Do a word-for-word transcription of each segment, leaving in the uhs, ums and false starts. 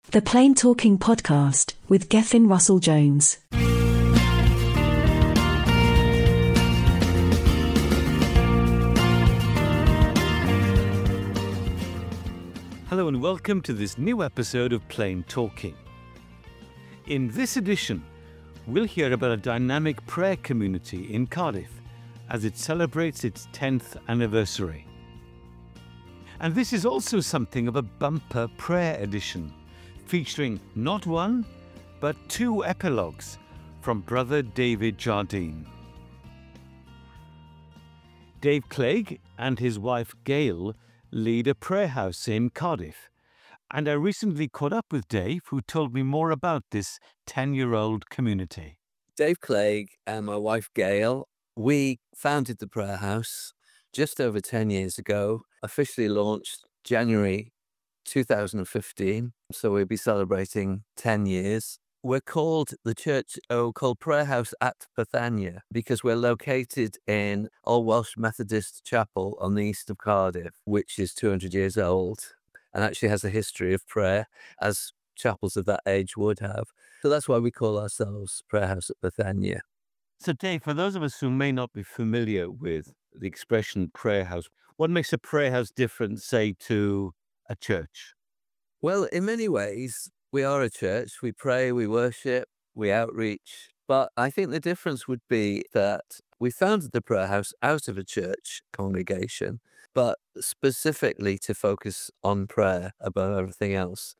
The Plain Talking Podcast with Gethin Russell-Jones. Hello and welcome to this new episode of Plain Talking. In this edition, we'll hear about a dynamic prayer community in Cardiff as it celebrates its tenth anniversary. And this is also something of a bumper prayer edition, featuring not one, but two epilogues from Brother David Jardine. Dave Clegg and his wife Gail lead a prayer house in Cardiff, and I recently caught up with Dave, who told me more about this ten-year-old community. Dave Clegg and my wife Gail, we founded the prayer house just over ten years ago, officially launched January two thousand fifteen, so we'll be celebrating ten years. We're called the church, oh, called Prayer House at Bethania because we're located in Old Welsh Methodist Chapel on the east of Cardiff, which is two hundred years old and actually has a history of prayer, as chapels of that age would have. So that's why we call ourselves Prayer House at Bethania. So Dave, for those of us who may not be familiar with the expression prayer house, what makes a prayer house different, say, to a church? Well, in many ways, we are a church. We pray, we worship, we outreach. But I think the difference would be that we founded the prayer house out of a church congregation, but specifically to focus on prayer above everything else.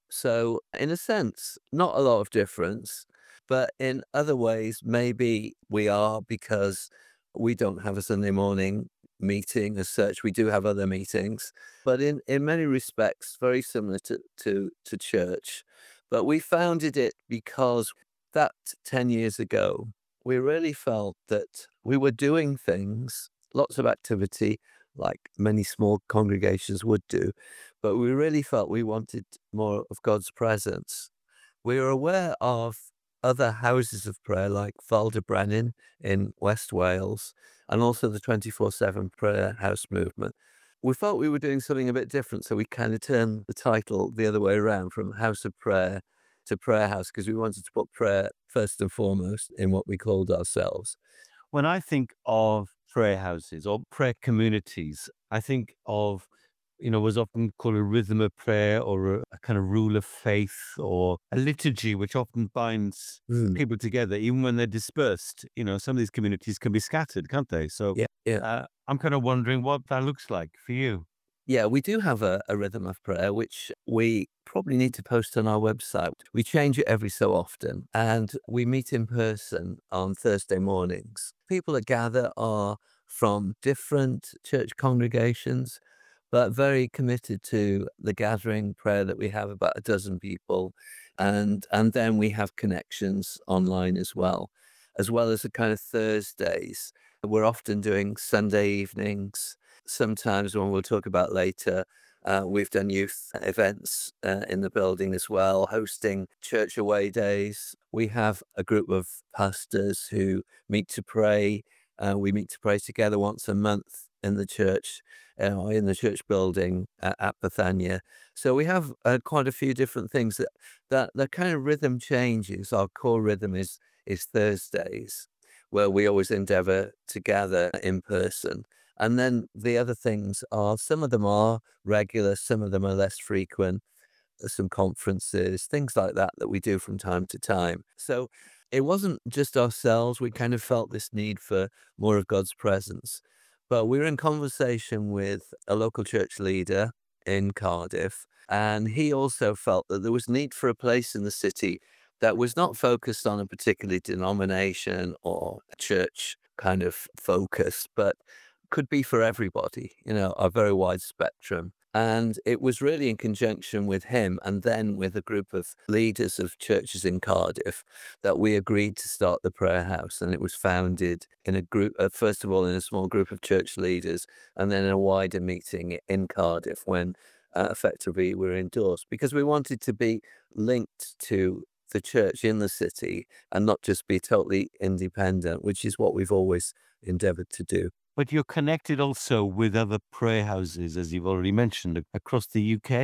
So in a sense, not a lot of difference, but in other ways, maybe we are, because we don't have a Sunday morning meeting as such. We do have other meetings, but in, in many respects, very similar to, to, to church. But we founded it because that ten years ago, we really felt that we were doing things, lots of activity, like many small congregations would do, but we really felt we wanted more of God's presence. We were aware of other houses of prayer like Falder Brennan in West Wales, and also the twenty-four seven prayer house movement. We felt we were doing something a bit different, so we kind of turned the title the other way around, from House of Prayer to Prayer House, because we wanted to put prayer first and foremost in what we called ourselves. When I think of prayer houses or prayer communities, I think of, you know, was often called a rhythm of prayer, or a, a kind of rule of faith, or a liturgy, which often binds Mm. people together, even when they're dispersed. You know, some of these communities can be scattered, can't they? So Yeah, yeah. uh, I'm kind of wondering what that looks like for you. Yeah, we do have a, a rhythm of prayer, which we probably need to post on our website. We change it every so often, and we meet in person on Thursday mornings. People that gather are from different church congregations, but very committed to the gathering prayer that we have, about a dozen people. And, and then we have connections online as well, as well as the kind of Thursdays. We're often doing Sunday evenings. Sometimes, when we'll talk about later, uh, we've done youth events uh, in the building as well, hosting church away days. We have a group of pastors who meet to pray. Uh, we meet to pray together once a month in the church, uh, in the church building at, at Bethania. So we have uh, quite a few different things that, that the kind of rhythm changes. Our core rhythm is is Thursdays, where we always endeavor to gather in person. And then the other things are, some of them are regular, some of them are less frequent, some conferences, things like that that we do from time to time. So it wasn't just ourselves. We kind of felt this need for more of God's presence. But we were in conversation with a local church leader in Cardiff, and he also felt that there was need for a place in the city that was not focused on a particular denomination or a church kind of focus, but could be for everybody, you know, a very wide spectrum. And it was really in conjunction with him, and then with a group of leaders of churches in Cardiff, that we agreed to start the prayer house. And it was founded in a group, uh, first of all, in a small group of church leaders, and then in a wider meeting in Cardiff when uh, effectively we were endorsed, because we wanted to be linked to the church in the city and not just be totally independent, which is what we've always endeavored to do. But you're connected also with other prayer houses, as you've already mentioned, across the U K?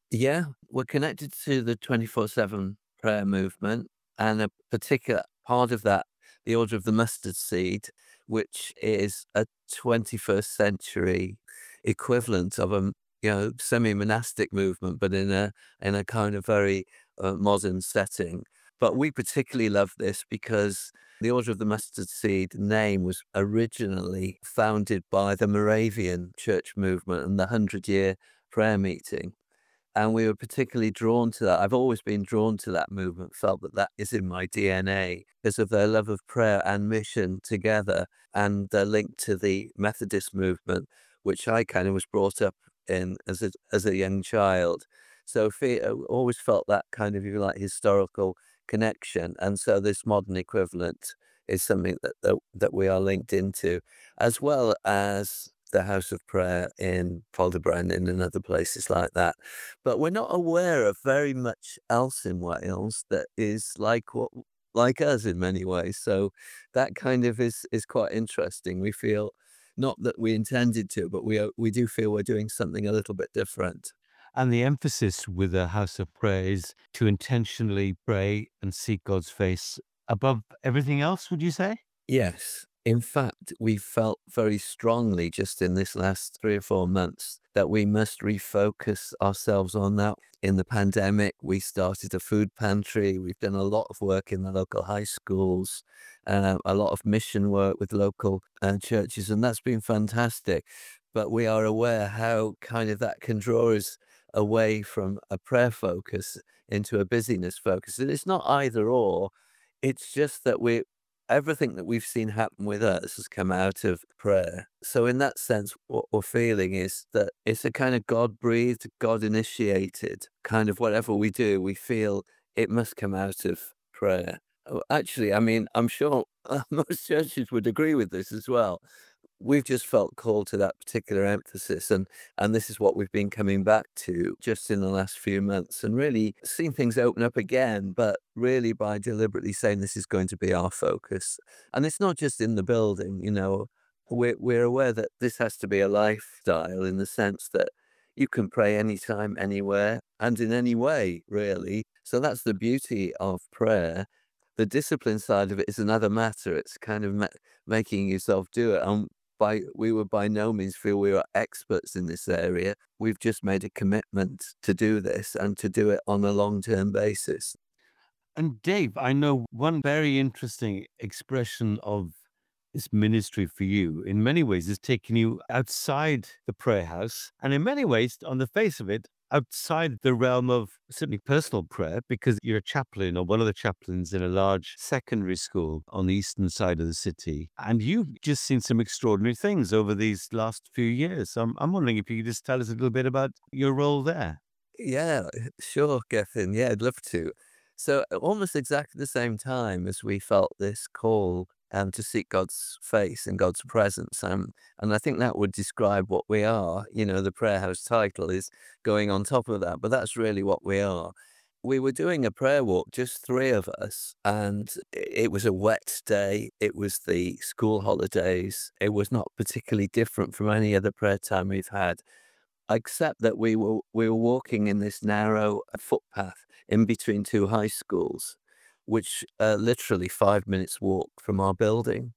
Yeah, we're connected to the twenty-four seven prayer movement, and a particular part of that, the Order of the Mustard Seed, which is a twenty-first century equivalent of a you know semi-monastic movement, but in a in a kind of very uh, modern setting. But we particularly love this because the Order of the Mustard Seed name was originally founded by the Moravian church movement and the Hundred Year Prayer Meeting, and we were particularly drawn to that. I've always been drawn to that movement, felt that that is in my D N A because of their love of prayer and mission together, and their link to the Methodist movement, which I kind of was brought up in as a as a young child. So fe uh, always felt that kind of, if you like, historical connection, and so this modern equivalent is something that that, that we are linked into, as well as the House of Prayer in Polderbrannan and other places like that. But we're not aware of very much else in Wales that is like what like us in many ways. So that kind of is is quite interesting. We feel not that we intended to, but we are, we do feel we're doing something a little bit different. And the emphasis with the House of Prayer is to intentionally pray and seek God's face above everything else, would you say? Yes. In fact, we felt very strongly just in this last three or four months that we must refocus ourselves on that. In the pandemic, we started a food pantry. We've done a lot of work in the local high schools, uh, a lot of mission work with local uh, churches, and that's been fantastic. But we are aware how kind of that can draw us away from a prayer focus into a busyness focus. And it's not either or. It's just that we everything that we've seen happen with us has come out of prayer. So in that sense, what we're feeling is that it's a kind of God-breathed, God-initiated kind of whatever we do, we feel it must come out of prayer. Oh, actually, I mean, I'm sure uh, most churches would agree with this as well. We've just felt called to that particular emphasis, and and this is what we've been coming back to just in the last few months, and really seeing things open up again, but really by deliberately saying this is going to be our focus. And it's not just in the building, you know, we're we're aware that this has to be a lifestyle in the sense that you can pray anytime, anywhere, and in any way, really. So that's the beauty of prayer. The discipline side of it is another matter. It's kind of ma making yourself do it. And by we would by no means feel we are experts in this area. We've just made a commitment to do this and to do it on a long-term basis. And Dave, I know one very interesting expression of this ministry for you, in many ways, is taking you outside the prayer house, and in many ways, on the face of it, outside the realm of certainly personal prayer, because you're a chaplain or one of the chaplains in a large secondary school on the eastern side of the city. And you've just seen some extraordinary things over these last few years. So I'm, I'm wondering if you could just tell us a little bit about your role there. Yeah, sure, Gethin. Yeah, I'd love to. So at almost exactly the same time as we felt this call um, to seek God's face and God's presence, um, and I think that would describe what we are. You know, the prayer house title is going on top of that, but that's really what we are. We were doing a prayer walk, just three of us, and i- it was a wet day. It was the school holidays. It was not particularly different from any other prayer time we've had, except that we were we were walking in this narrow uh, footpath in between two high schools, which uh, literally five minutes walk from our building.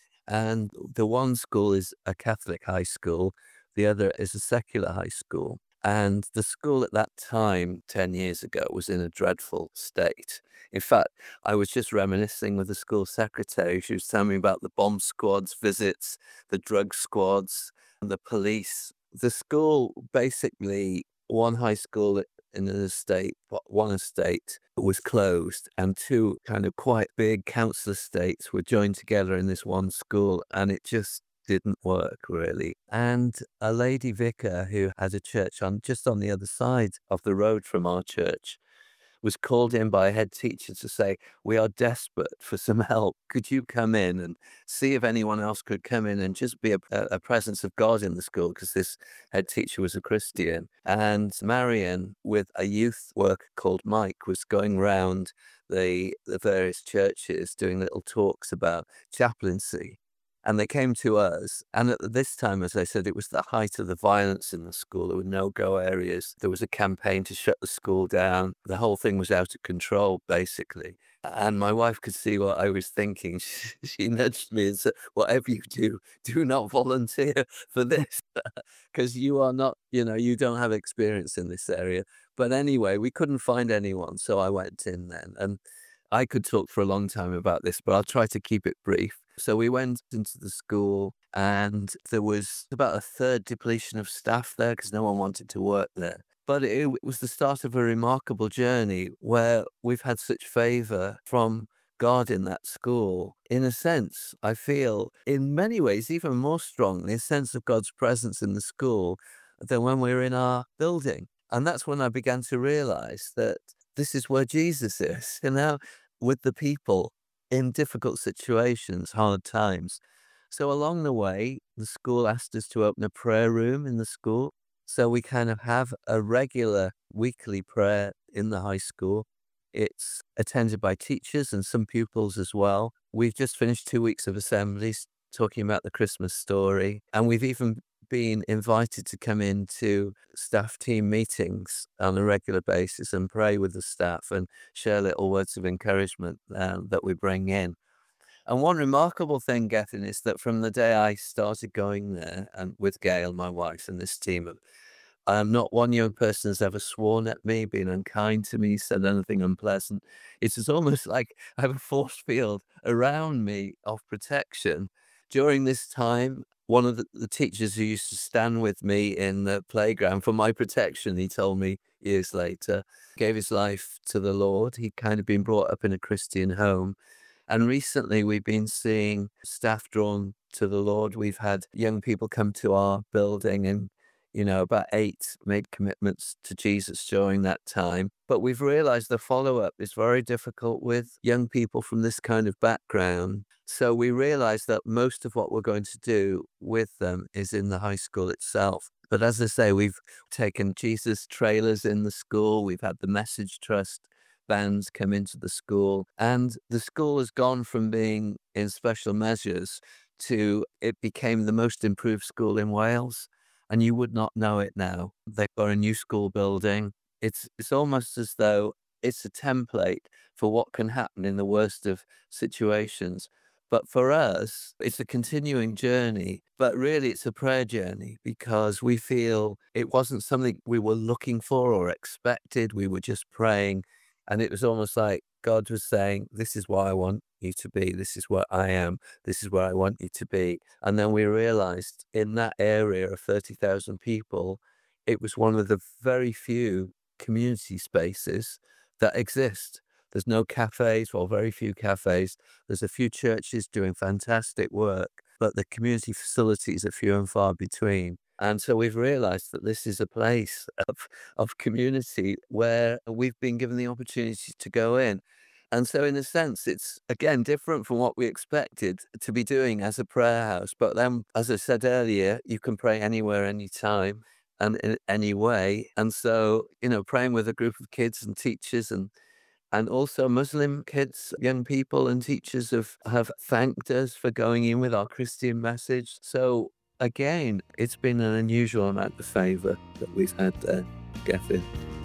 And the one school is a Catholic high school, the other is a secular high school. And the school at that time, ten years ago, was in a dreadful state. In fact, I was just reminiscing with the school secretary. She was telling me about the bomb squads visits, the drug squads, and the police. The school basically, one high school in an estate, wa- one estate was closed, and two kind of quite big council estates were joined together in this one school, and it just didn't work really. And a lady vicar who had a church on just on the other side of the road from our church was called in by a head teacher to say, "We are desperate for some help. Could you come in and see if anyone else could come in and just be a, a a presence of God in the school?" Because this head teacher was a Christian. And Marion, with a youth worker called Mike, was going round the, the various churches doing little talks about chaplaincy. And they came to us. And at this time, as I said, it was the height of the violence in the school. There were no-go areas. There was a campaign to shut the school down. The whole thing was out of control, basically. And my wife could see what I was thinking. She, she nudged me and said, whatever you do, do not volunteer for this, because you are not, you know, you don't have experience in this area. But anyway, we couldn't find anyone. So I went in then. And I could talk for a long time about this, but I'll try to keep it brief. So we went into the school, and there was about a third depletion of staff there because no one wanted to work there. But it, it was the start of a remarkable journey where we've had such favor from God in that school. In a sense, I feel in many ways, even more strongly, a sense of God's presence in the school than when we were in our building. And that's when I began to realize that this is where Jesus is, you know, with the people in difficult situations, hard times. So along the way, the school asked us to open a prayer room in the school. So we kind of have a regular weekly prayer in the high school. It's attended by teachers and some pupils as well. We've just finished two weeks of assemblies talking about the Christmas story. And we've even been invited to come into staff team meetings on a regular basis and pray with the staff and share little words of encouragement um, that we bring in. And one remarkable thing, Gethin, is that from the day I started going there and with Gail, my wife, and this team of Um, not one young person has ever sworn at me, been unkind to me, said anything unpleasant. It's just almost like I have a force field around me of protection. During this time, one of the, the teachers who used to stand with me in the playground for my protection, he told me years later, gave his life to the Lord. He'd kind of been brought up in a Christian home. And recently we've been seeing staff drawn to the Lord. We've had young people come to our building, and you know, about eight made commitments to Jesus during that time. But we've realized the follow-up is very difficult with young people from this kind of background. So we realized that most of what we're going to do with them is in the high school itself. But as I say, we've taken Jesus trailers in the school. We've had the Message Trust bands come into the school. And the school has gone from being in special measures to it became the most improved school in Wales. And you would not know it now. They've got a new school building. It's it's almost as though it's a template for what can happen in the worst of situations. But for us, it's a continuing journey, but really it's a prayer journey because we feel it wasn't something we were looking for or expected. We were just praying. And it was almost like God was saying, this is what I want you to be. This is what I am. This is where I want you to be. And then we realized in that area of thirty thousand people, it was one of the very few community spaces that exist. There's no cafes, or very few cafes. There's a few churches doing fantastic work, but the community facilities are few and far between. And so we've realized that this is a place of, of community where we've been given the opportunity to go in. And so in a sense, it's, again, different from what we expected to be doing as a prayer house. But then, as I said earlier, you can pray anywhere, anytime, and in any way. And so, you know, praying with a group of kids and teachers and and also Muslim kids, young people and teachers have, have thanked us for going in with our Christian message. So again, it's been an unusual amount of favor that we've had there, Gethin.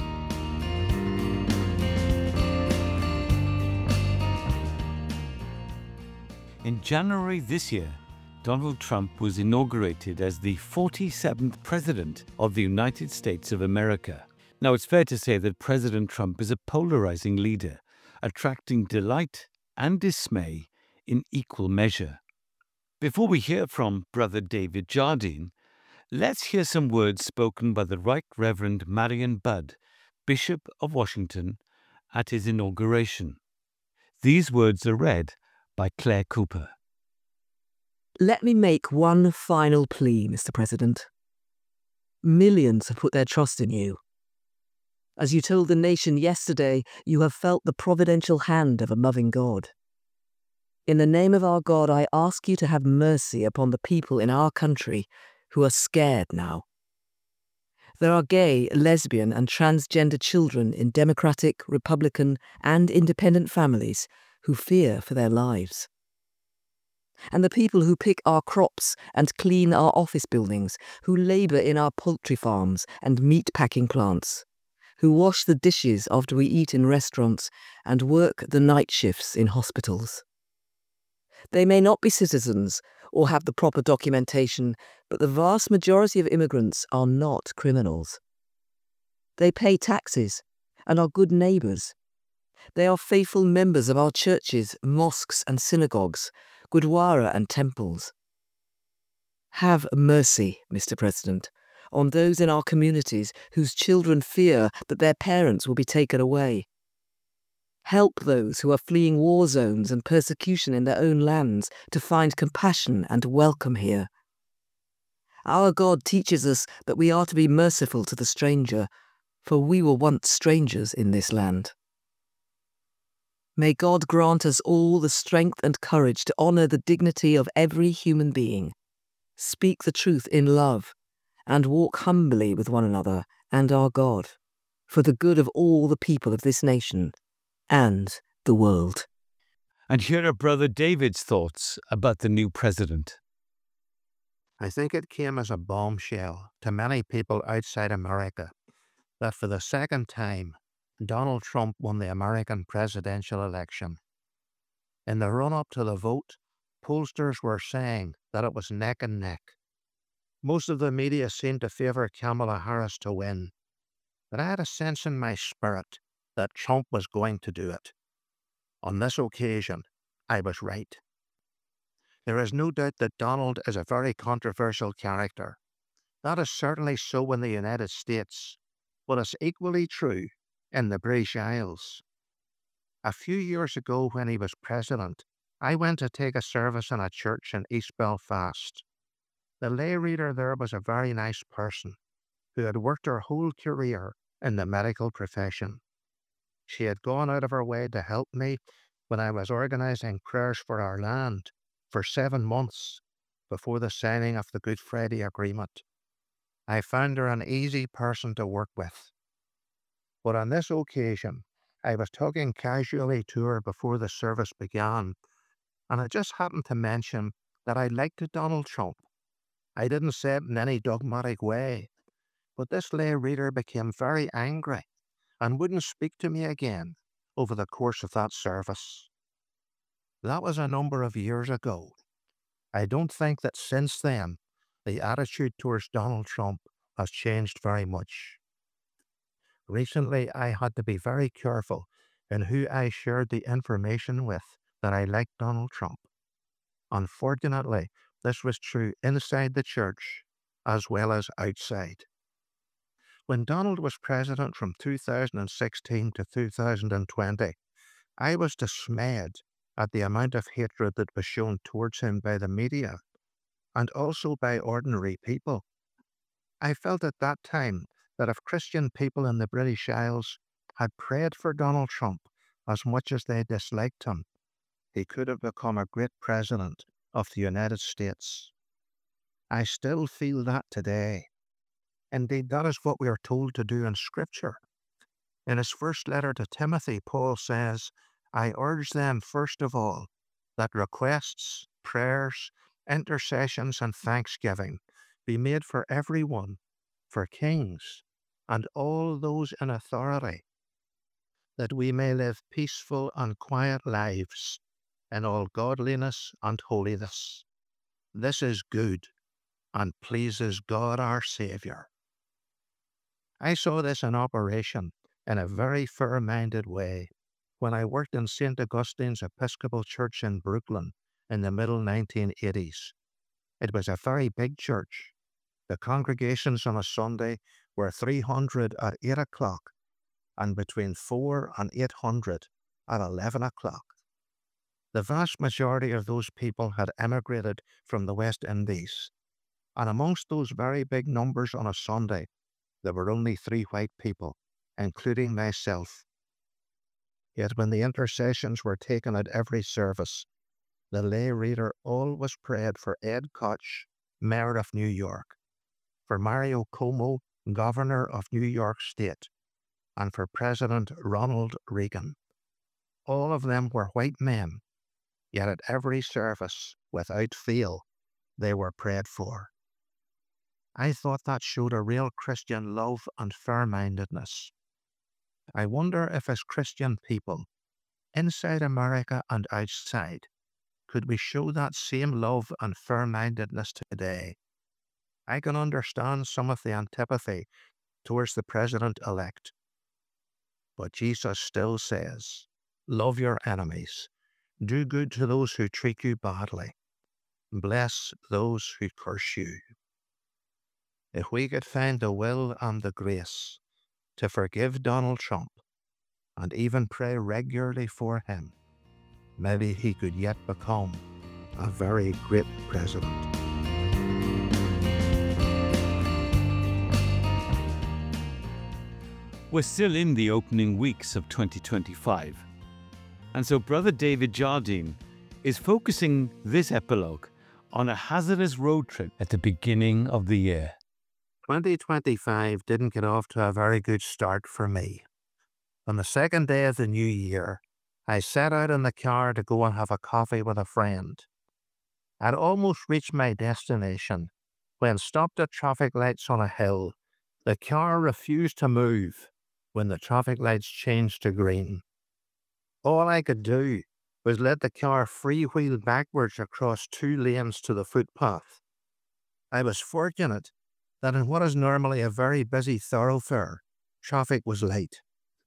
In January this year, Donald Trump was inaugurated as the forty-seventh President of the United States of America. Now, it's fair to say that President Trump is a polarizing leader, attracting delight and dismay in equal measure. Before we hear from Brother David Jardine, let's hear some words spoken by the Right Reverend Marion Budd, Bishop of Washington, at his inauguration. These words are read by Claire Cooper. Let me make one final plea, Mister President. Millions have put their trust in you. As you told the nation yesterday, you have felt the providential hand of a loving God. In the name of our God, I ask you to have mercy upon the people in our country who are scared now. There are gay, lesbian, and transgender children in Democratic, Republican, and independent families who fear for their lives. and the people who pick our crops and clean our office buildings, who labour in our poultry farms and meat packing plants, who wash the dishes after we eat in restaurants and work the night shifts in hospitals. They may not be citizens or have the proper documentation, but the vast majority of immigrants are not criminals. They pay taxes and are good neighbours. They are faithful members of our churches, mosques and synagogues, gurdwara and temples. Have mercy, Mister President, on those in our communities whose children fear that their parents will be taken away. Help those who are fleeing war zones and persecution in their own lands to find compassion and welcome here. Our God teaches us that we are to be merciful to the stranger, for we were once strangers in this land. May God grant us all the strength and courage to honour the dignity of every human being, speak the truth in love, and walk humbly with one another and our God, for the good of all the people of this nation and the world. And here are Brother David's thoughts about the new president. I think it came as a bombshell to many people outside America that for the second time, Donald Trump won the American presidential election. In the run-up to the vote, pollsters were saying that it was neck and neck. Most of the media seemed to favour Kamala Harris to win, but I had a sense in my spirit that Trump was going to do it. On this occasion, I was right. There is no doubt that Donald is a very controversial character. That is certainly so in the United States, but it's equally true in the British Isles. A few years ago when he was president, I went to take a service in a church in East Belfast. The lay reader there was a very nice person who had worked her whole career in the medical profession. She had gone out of her way to help me when I was organising prayers for our land for seven months before the signing of the Good Friday Agreement. I found her an easy person to work with. But on this occasion, I was talking casually to her before the service began, and I just happened to mention that I liked Donald Trump. I didn't say it in any dogmatic way, but this lay reader became very angry and wouldn't speak to me again over the course of that service. That was a number of years ago. I don't think that since then, the attitude towards Donald Trump has changed very much. Recently, I had to be very careful in who I shared the information with that I liked Donald Trump. Unfortunately, this was true inside the church as well as outside. When Donald was president from two thousand sixteen to two thousand twenty, I was dismayed at the amount of hatred that was shown towards him by the media and also by ordinary people. I felt at that time that if Christian people in the British Isles had prayed for Donald Trump as much as they disliked him, he could have become a great president of the United States. I still feel that today. Indeed, that is what we are told to do in Scripture. In his first letter to Timothy, Paul says, I urge them, first of all, that requests, prayers, intercessions, and thanksgiving be made for everyone, for kings, and all those in authority, that we may live peaceful and quiet lives in all godliness and holiness. This is good and pleases God our Saviour. I saw this in operation in a very fair-minded way when I worked in Saint Augustine's Episcopal Church in Brooklyn in the middle nineteen eighties. It was a very big church. The congregations on a Sunday were three hundred at eight o'clock and between four and eight hundred at eleven o'clock. The vast majority of those people had emigrated from the West Indies, and amongst those very big numbers on a Sunday, there were only three white people, including myself. Yet when the intercessions were taken at every service, the lay reader always prayed for Ed Koch, Mayor of New York, for Mario Cuomo, Governor of New York State, and for President Ronald Reagan. All of them were white men, yet at every service, without fail, they were prayed for. I thought that showed a real Christian love and fair-mindedness. I wonder if as Christian people, inside America and outside, could we show that same love and fair-mindedness today? I can understand some of the antipathy towards the president-elect, but Jesus still says, love your enemies, do good to those who treat you badly, bless those who curse you. If we could find the will and the grace to forgive Donald Trump and even pray regularly for him, maybe he could yet become a very great president. We're still in the opening weeks of twenty twenty-five, and so Brother David Jardine is focusing this epilogue on a hazardous road trip at the beginning of the year. twenty twenty-five didn't get off to a very good start for me. On the second day of the new year, I set out in the car to go and have a coffee with a friend. I'd almost reached my destination when, stopped at traffic lights on a hill, the car refused to move when the traffic lights changed to green. All I could do was let the car freewheel backwards across two lanes to the footpath. I was fortunate that in what is normally a very busy thoroughfare, traffic was light.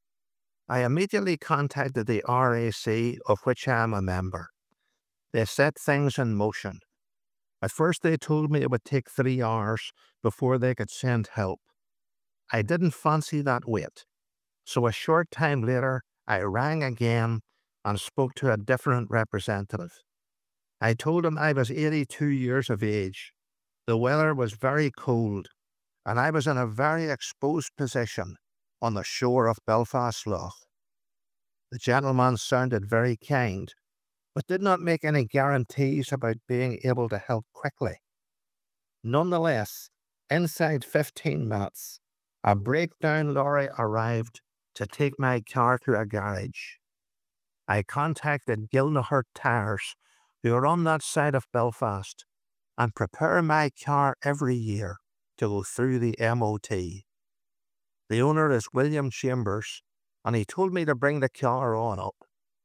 I immediately contacted the R A C, of which I am a member. They set things in motion. At first they told me it would take three hours before they could send help. I didn't fancy that wait, so a short time later I rang again and spoke to a different representative. I told him I was eighty-two years of age. The weather was very cold, and I was in a very exposed position on the shore of Belfast Lough. The gentleman sounded very kind, but did not make any guarantees about being able to help quickly. Nonetheless, inside fifteen minutes, a breakdown lorry arrived to take my car to a garage. I contacted Gilnahert Tires, who are on that side of Belfast, and prepare my car every year to go through the M O T. The owner is William Chambers, and he told me to bring the car on up.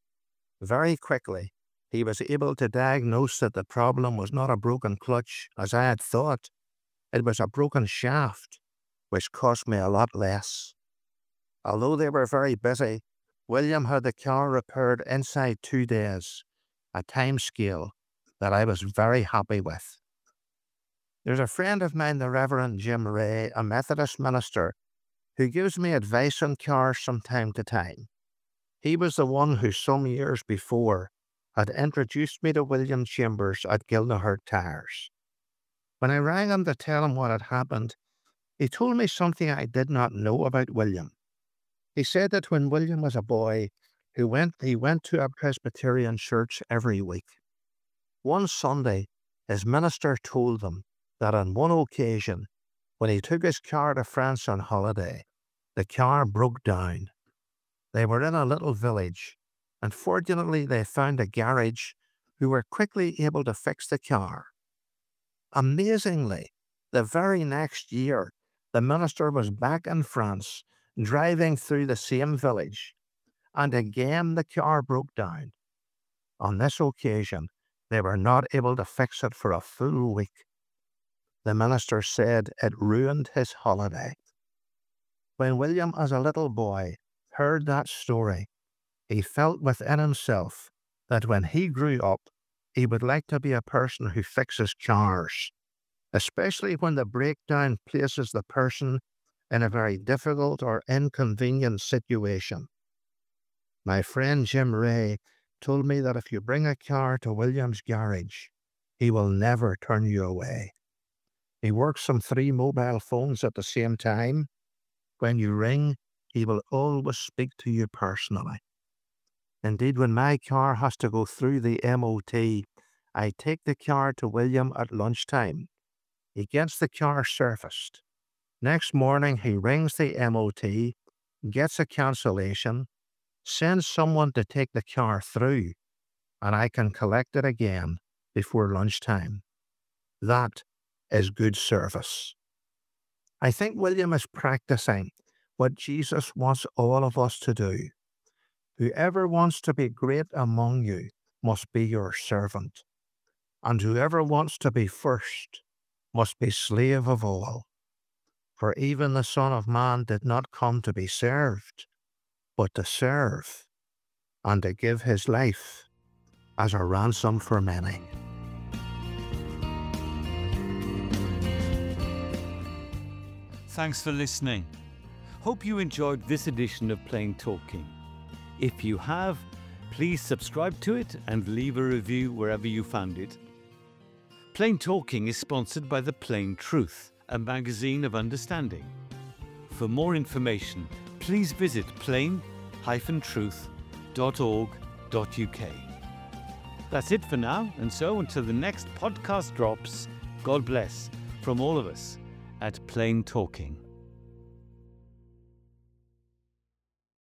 Very quickly, he was able to diagnose that the problem was not a broken clutch, as I had thought. It was a broken shaft, which cost me a lot less. Although they were very busy, William had the car repaired inside two days, a time scale that I was very happy with. There's a friend of mine, the Reverend Jim Ray, a Methodist minister, who gives me advice on cars from time to time. He was the one who some years before had introduced me to William Chambers at Gilnahert Tires. When I rang him to tell him what had happened, he told me something I did not know about William. He said that when William was a boy, he went, he went to a Presbyterian church every week. One Sunday, his minister told him that on one occasion, when he took his car to France on holiday, the car broke down. They were in a little village, and fortunately they found a garage who were quickly able to fix the car. Amazingly, the very next year, the minister was back in France, driving through the same village, and again the car broke down. On this occasion, they were not able to fix it for a full week. The minister said it ruined his holiday. When William, as a little boy, heard that story, he felt within himself that when he grew up, he would like to be a person who fixes cars, especially when the breakdown places the person in a very difficult or inconvenient situation. My friend Jim Ray told me that if you bring a car to William's garage, he will never turn you away. He works on three mobile phones at the same time. When you ring, he will always speak to you personally. Indeed, when my car has to go through the M O T, I take the car to William at lunchtime. He gets the car serviced. Next morning, he rings the M O T, gets a cancellation, sends someone to take the car through, and I can collect it again before lunchtime. That is good service. I think William is practicing what Jesus wants all of us to do. Whoever wants to be great among you must be your servant, and whoever wants to be first must be slave of all. For even the Son of Man did not come to be served, but to serve, and to give his life as a ransom for many. Thanks for listening. Hope you enjoyed this edition of Plain Talking. If you have, please subscribe to it and leave a review wherever you found it. Plain Talking is sponsored by The Plain Truth, a magazine of understanding. For more information, please visit plain dash truth dot org dot U K. That's it for now, and so until the next podcast drops, God bless from all of us at Plain Talking.